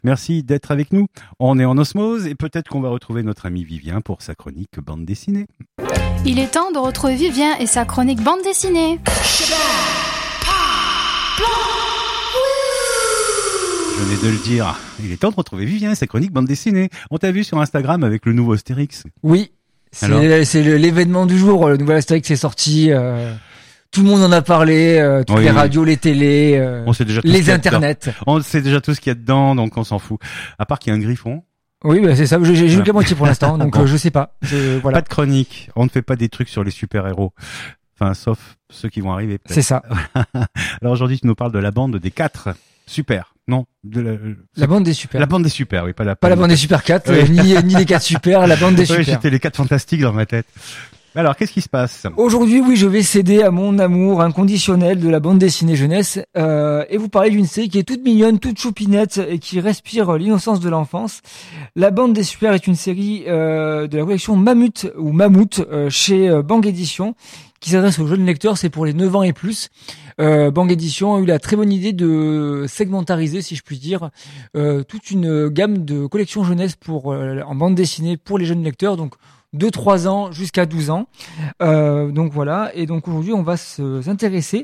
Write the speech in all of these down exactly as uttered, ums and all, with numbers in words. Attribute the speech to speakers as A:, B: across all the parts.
A: Merci d'être avec nous. On est en osmose et peut-être qu'on va retrouver notre ami Vivien pour sa chronique bande dessinée.
B: Il est temps de retrouver Vivien et sa chronique bande dessinée.
A: Je venais de le dire. Il est temps de retrouver Vivien et sa chronique bande dessinée. On t'a vu sur Instagram avec le nouveau Astérix.
C: Oui, c'est, c'est le, l'événement du jour. Le nouvel Astérix est sorti. Euh, tout le monde en a parlé. Euh, toutes oui, les radios, les télés, euh, on sait déjà tout les internets.
A: On sait déjà tout ce qu'il y a dedans, donc on s'en fout. À part qu'il y a un griffon.
C: Oui, bah c'est ça. J'ai, j'ai voilà. vu que la moitié pour l'instant, donc bon. euh, je sais pas. Je, voilà.
A: Pas de chronique. On ne fait pas des trucs sur les super-héros. Enfin, sauf ceux qui vont arriver. Peut-être.
C: C'est ça.
A: Alors aujourd'hui, tu nous parles de la bande des quatre super. Non, de la,
C: la bande des super.
A: La bande des super, oui, pas la.
C: Pas la bande des super quatre, oui. ni ni les quatre super, la bande des super.
A: Oui, j'étais les quatre fantastiques dans ma tête. Alors, qu'est-ce qui se passe ?
C: Aujourd'hui, oui, je vais céder à mon amour inconditionnel de la bande dessinée jeunesse euh, et vous parler d'une série qui est toute mignonne, toute choupinette et qui respire l'innocence de l'enfance. La bande des super est une série euh, de la collection Mammut ou Mammouth euh, chez euh, Bang Édition qui s'adresse aux jeunes lecteurs, c'est pour les neuf ans et plus. Euh, Bang Édition a eu la très bonne idée de segmentariser, si je puis dire, euh, toute une gamme de collections jeunesse pour euh, en bande dessinée pour les jeunes lecteurs, donc de trois ans jusqu'à douze ans. Euh, donc voilà, et donc aujourd'hui on va se, s'intéresser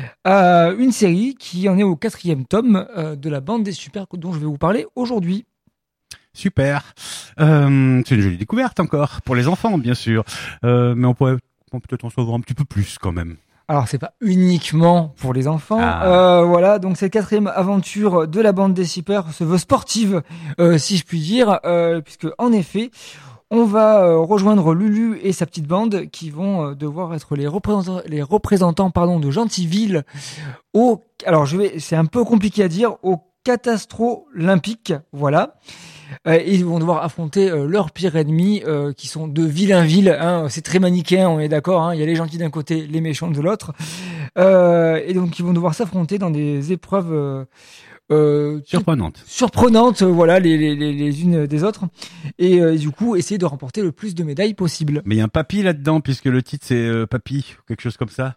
C: à une série qui en est au quatrième tome euh, de la bande des super dont je vais vous parler aujourd'hui.
A: Super, euh, c'est une jolie découverte encore, pour les enfants bien sûr, euh, mais on pourrait on peut peut-être en savoir un petit peu plus quand même.
C: Alors c'est pas uniquement pour les enfants, ah. euh, voilà. Donc cette quatrième aventure de la bande des super se veut sportive, euh, si je puis dire, euh, puisque en effet, on va euh, rejoindre Lulu et sa petite bande qui vont euh, devoir être les représentants, les représentants pardon de Gentilville au. Alors je vais, c'est un peu compliqué à dire, au Catastro Olympique, voilà. Euh, ils vont devoir affronter euh, leurs pires ennemis euh, qui sont de vilains villes. Hein, c'est très manichéen, on est d'accord. Hein, il y a les gentils d'un côté, les méchants de l'autre. Euh, et donc ils vont devoir s'affronter dans des épreuves euh,
A: euh, surprenantes.
C: Surprenantes, voilà, les, les, les, les unes des autres. Et euh, du coup, essayer de remporter le plus de médailles possible.
A: Mais il y a un papy là-dedans, puisque le titre c'est euh, Papy, quelque chose comme ça.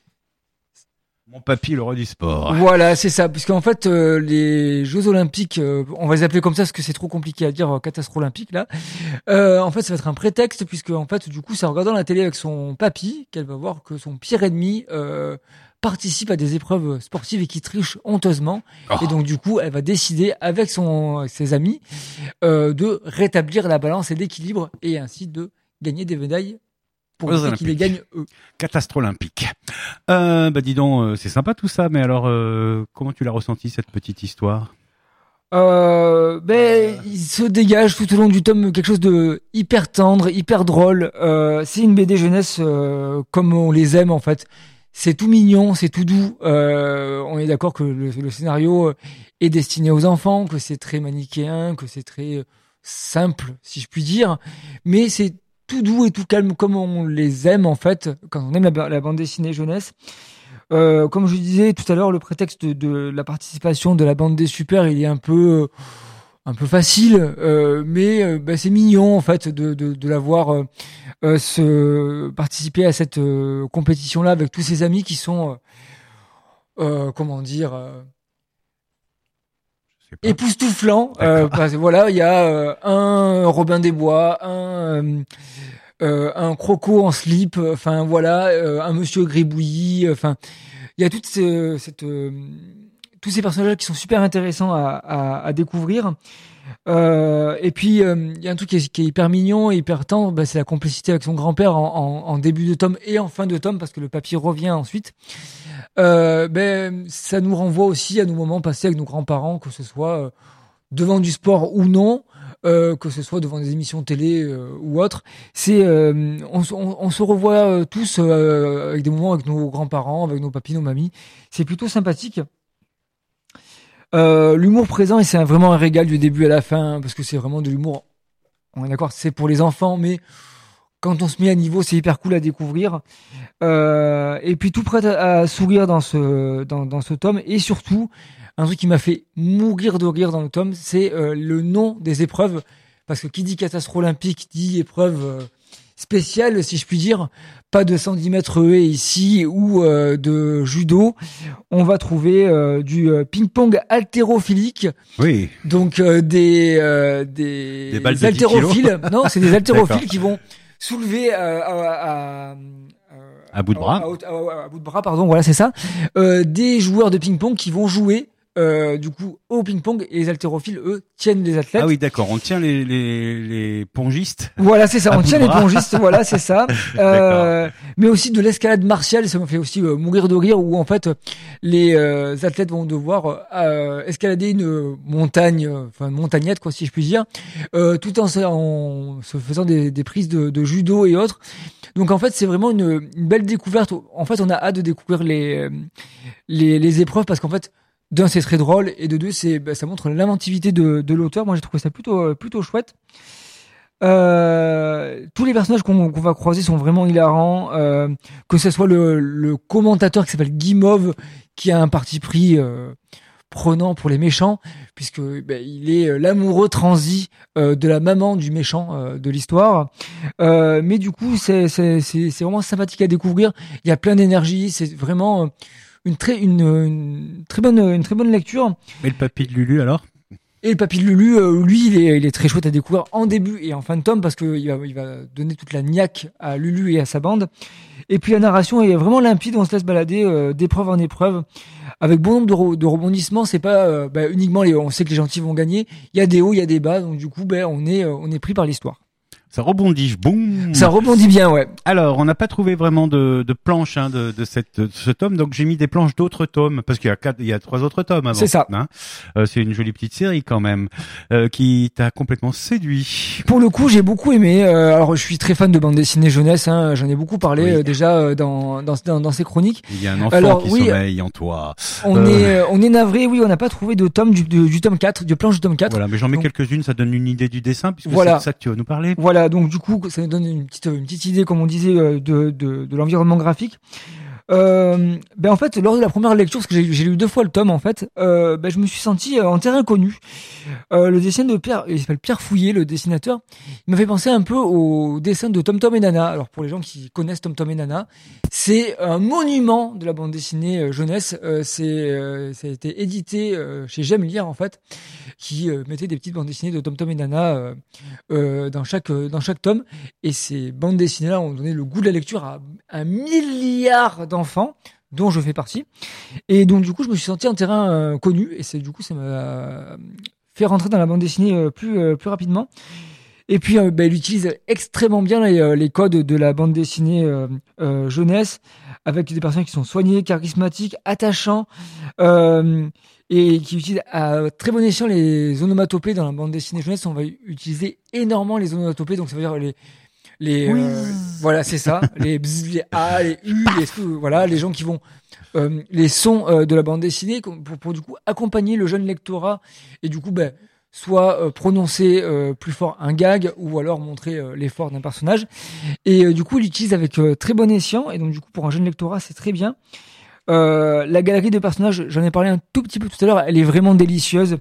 A: Mon papy, le roi du sport.
C: Voilà, c'est ça. Parce qu'en fait, euh, les Jeux Olympiques, euh, on va les appeler comme ça parce que c'est trop compliqué à dire, euh, catastrophe olympique là. Euh, en fait, ça va être un prétexte puisque en fait, du coup, c'est en regardant la télé avec son papy qu'elle va voir que son pire ennemi euh, participe à des épreuves sportives et qui triche honteusement. Oh. Et donc, du coup, elle va décider avec son ses amis euh, de rétablir la balance et l'équilibre et ainsi de gagner des médailles. Pour ceux qui les gagnent eux.
A: Catastrophe olympique. Euh, bah dis donc, euh, c'est sympa tout ça, mais alors euh, comment tu l'as ressenti cette petite histoire ?
C: Euh, ben il se dégage tout au long du tome quelque chose de hyper tendre, hyper drôle. Euh, c'est une B D jeunesse euh, comme on les aime en fait. C'est tout mignon, c'est tout doux. Euh, on est d'accord que le, le scénario est destiné aux enfants, que c'est très manichéen, que c'est très simple, si je puis dire, mais c'est tout doux et tout calme comme on les aime en fait quand on aime la, la bande dessinée jeunesse. Euh, comme je disais tout à l'heure, le prétexte de, de la participation de la bande des super, il est un peu un peu facile, euh, mais euh, bah, c'est mignon en fait de de, de la voir euh, euh, se participer à cette euh, compétition là avec tous ses amis qui sont euh, euh, comment dire. Euh, époustouflant. Euh, parce que voilà, il y a euh, un Robin des Bois, un euh, euh, un Croco en slip, enfin voilà, euh, un Monsieur Gribouillis. Enfin, il y a toute ce, cette euh, tous ces personnages qui sont super intéressants à, à, à découvrir. Euh, et puis il euh, y a un truc qui est, qui est hyper mignon et hyper tendre, bah, c'est la complicité avec son grand-père en, en, en début de tome et en fin de tome parce que le papy revient ensuite. Euh, ben ça nous renvoie aussi à nos moments passés avec nos grands-parents, que ce soit euh, devant du sport ou non, euh, que ce soit devant des émissions télé euh, ou autres. C'est euh, on, on, on se revoit euh, tous euh, avec des moments avec nos grands-parents, avec nos papis, nos mamies. C'est plutôt sympathique. Euh, l'humour présent et c'est vraiment un régal du début à la fin parce que c'est vraiment de l'humour. On est d'accord, c'est pour les enfants, mais quand on se met à niveau, c'est hyper cool à découvrir. Euh, et puis tout prêt à, à sourire dans ce dans, dans ce tome. Et surtout, un truc qui m'a fait mourir de rire dans le tome, c'est euh, le nom des épreuves. Parce que qui dit catastrophe olympique dit épreuve euh, spécial, si je puis dire. Pas de cent dix mètres haies ici ou euh, de judo. On va trouver euh, du euh, ping-pong haltérophilique.
A: Oui.
C: Donc euh, des euh, des,
A: des balles de
C: haltérophiles. Non, c'est des haltérophiles qui vont soulever euh, à, à, à
A: à bout de bras.
C: À, à, à, à bout de bras, pardon. Voilà, c'est ça. Euh, des joueurs de ping-pong qui vont jouer. Euh, du coup, au ping-pong, et les haltérophiles, eux, tiennent les athlètes.
A: Ah oui, d'accord. On tient les les les pongistes.
C: Voilà, c'est ça. On tient les pongistes. Voilà, c'est ça. Euh, mais aussi de l'escalade martiale. Ça me fait aussi euh, mourir de rire, où en fait, les euh, athlètes vont devoir euh, escalader une montagne, euh, enfin une montagnette, quoi, si je puis dire, euh, tout en, en se faisant des, des prises de, de judo et autres. Donc en fait, c'est vraiment une, une belle découverte. En fait, on a hâte de découvrir les les, les épreuves parce qu'en fait. D'un, c'est très drôle, et de deux, c'est, bah, ça montre l'inventivité de, de l'auteur. Moi, j'ai trouvé ça plutôt, plutôt chouette. Euh, tous les personnages qu'on, qu'on va croiser sont vraiment hilarants. Euh, que ce soit le, le commentateur qui s'appelle Guimauve, qui a un parti pris euh, prenant pour les méchants, puisque bah, il est l'amoureux transi euh, de la maman du méchant euh, de l'histoire. Euh, mais du coup, c'est, c'est, c'est, c'est vraiment sympathique à découvrir. Il y a plein d'énergie. C'est vraiment. Euh, Une très une, une très bonne une très bonne lecture.
A: Et le papy de Lulu alors?
C: Et le papy de Lulu, euh, lui, il est il est très chouette à découvrir en début et en fin de tome parce que il va il va donner toute la niaque à Lulu et à sa bande. Et puis la narration est vraiment limpide, on se laisse balader euh, d'épreuve en épreuve avec bon nombre de, re, de rebondissements. C'est pas euh, bah, uniquement les on sait que les gentils vont gagner. Il y a des hauts, il y a des bas, donc du coup ben on est euh, on est pris par l'histoire.
A: Ça rebondit, boum.
C: Ça rebondit bien, ouais.
A: Alors, on n'a pas trouvé vraiment de, de planches hein, de, de, cette, de ce tome, donc j'ai mis des planches d'autres tomes parce qu'il y a quatre, il y a trois autres tomes avant.
C: C'est ça.
A: Hein. Euh, c'est une jolie petite série quand même euh, qui t'a complètement séduit.
C: Pour le coup, j'ai beaucoup aimé. Euh, alors, je suis très fan de bande dessinée jeunesse. Hein, j'en ai beaucoup parlé
A: Oui.
C: euh, déjà euh, dans, dans dans dans ces chroniques.
A: Il y a un enfant
C: alors,
A: qui
C: oui,
A: sommeille en toi.
C: On
A: euh...
C: est on est navré. Oui, on n'a pas trouvé de tome du, du, du tome quatre, de planche du tome quatre.
A: Voilà, mais j'en mets
C: donc,
A: quelques-unes. Ça donne une idée du dessin puisque
C: voilà.
A: c'est de ça que tu vas nous parler.
C: Voilà, donc du coup, ça nous donne une petite une petite idée, comme on disait, de de, de l'environnement graphique. Euh, ben en fait, lors de la première lecture, parce que j'ai, j'ai lu deux fois le tome en fait, euh, ben je me suis senti en terrain inconnu. Euh, le dessin de Pierre, il s'appelle Pierre Fouillet, le dessinateur. Il m'a fait penser un peu au dessin de Tom Tom et Nana. Alors pour les gens qui connaissent Tom Tom et Nana, c'est un monument de la bande dessinée euh, jeunesse. Euh, c'est euh, ça a été édité euh, chez J'aime lire en fait, qui euh, mettait des petites bandes dessinées de Tom Tom et Nana euh, euh, dans chaque euh, dans chaque tome. Et ces bandes dessinées là ont donné le goût de la lecture à un milliard d'enfants, dont je fais partie. Et donc du coup, je me suis senti en terrain euh, connu, et c'est du coup ça m'a fait rentrer dans la bande dessinée euh, plus euh, plus rapidement. Et puis, euh, bah, il utilise extrêmement bien les, euh, les codes de la bande dessinée euh, euh, jeunesse, avec des personnages qui sont soignés, charismatiques, attachants, euh, et qui utilisent à très bon escient les onomatopées dans la bande dessinée jeunesse. On va utiliser énormément les onomatopées, donc ça veut dire les les
A: oui.
C: euh, voilà, c'est ça, les bzz, les a, les u, les voilà, les gens qui vont euh, les sons euh, de la bande dessinée pour, pour du coup accompagner le jeune lectorat, et du coup ben soit euh, prononcer euh, plus fort un gag, ou alors montrer euh, l'effort d'un personnage. Et euh, du coup, il l'utilise avec euh, très bon escient, et donc du coup pour un jeune lectorat, c'est très bien. Euh, la galerie de personnages, j'en ai parlé un tout petit peu tout à l'heure, elle est vraiment délicieuse.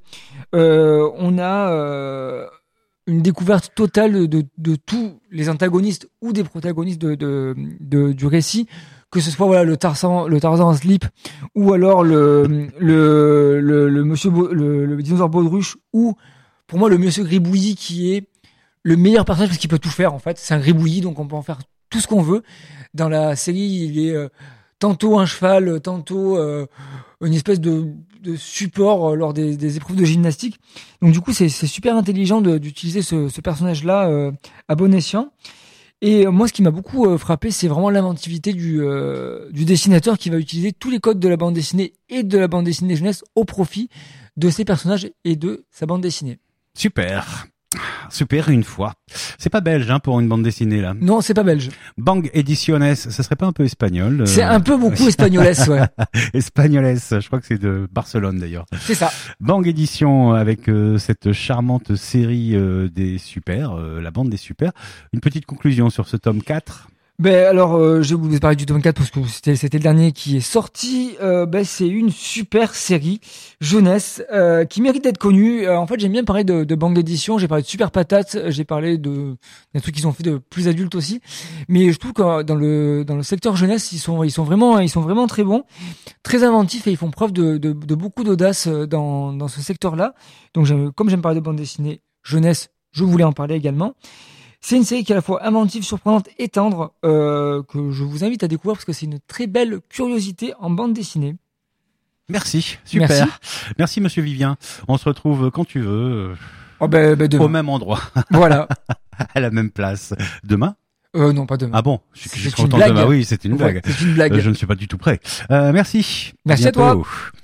C: Euh, on a euh, une découverte totale de, de, de tous les antagonistes ou des protagonistes de, de, de, du récit, que ce soit voilà le Tarzan, le Tarzan en slip, ou alors le le le, le monsieur Bo, le, le dinosaure baudruche, ou pour moi le monsieur Gribouillis, qui est le meilleur personnage parce qu'il peut tout faire en fait. C'est un Gribouillis, donc on peut en faire tout ce qu'on veut. Dans la série, il est euh, tantôt un cheval, tantôt euh, une espèce de, de support euh, lors des, des épreuves de gymnastique. Donc du coup, c'est, c'est super intelligent de, d'utiliser ce, ce personnage-là euh, à bon escient. Et euh, moi, ce qui m'a beaucoup euh, frappé, c'est vraiment l'inventivité du, euh, du dessinateur, qui va utiliser tous les codes de la bande dessinée et de la bande dessinée jeunesse au profit de ses personnages et de sa bande dessinée.
A: Super. Super une fois. C'est pas belge hein, pour une bande dessinée là.
C: Non, c'est pas belge.
A: Bang Ediciones, ça serait pas un peu espagnol euh...
C: C'est un peu beaucoup espagnoles, ouais.
A: Espagnoles, je crois que c'est de Barcelone d'ailleurs.
C: C'est ça.
A: Bang Édition avec euh, cette charmante série euh, des super, euh, la bande des super. Une petite conclusion sur ce tome quatre.
C: Ben alors, euh, je vais vous parler du tome quatre parce que c'était c'était le dernier qui est sorti. Euh, ben c'est une super série jeunesse euh, qui mérite d'être connue. Euh, en fait, j'aime bien parler de, de banque d'édition. J'ai parlé de Super Patate, j'ai parlé de des trucs qu'ils ont fait de plus adultes aussi. Mais je trouve que dans le dans le secteur jeunesse, ils sont ils sont vraiment ils sont vraiment très bons, très inventifs et ils font preuve de de, de beaucoup d'audace dans dans ce secteur-là. Donc j'aime, comme j'aime parler de bande dessinée jeunesse, je voulais en parler également. C'est une série qui est à la fois inventive, surprenante et tendre, euh, que je vous invite à découvrir parce que c'est une très belle curiosité en bande dessinée.
A: Merci, super.
C: Merci,
A: Merci Monsieur Vivien. On se retrouve quand tu veux,
C: oh ben, ben demain.
A: au même endroit,
C: Voilà.
A: à la même place. Demain?
C: Euh, non, pas demain.
A: Ah bon, je suis, je suis
C: C'est une
A: content
C: blague.
A: demain. Oui, c'était une
C: Ouais,
A: blague.
C: c'est une blague.
A: Euh, je ne suis pas du tout prêt. Euh, merci.
C: Merci à toi.
A: bientôt.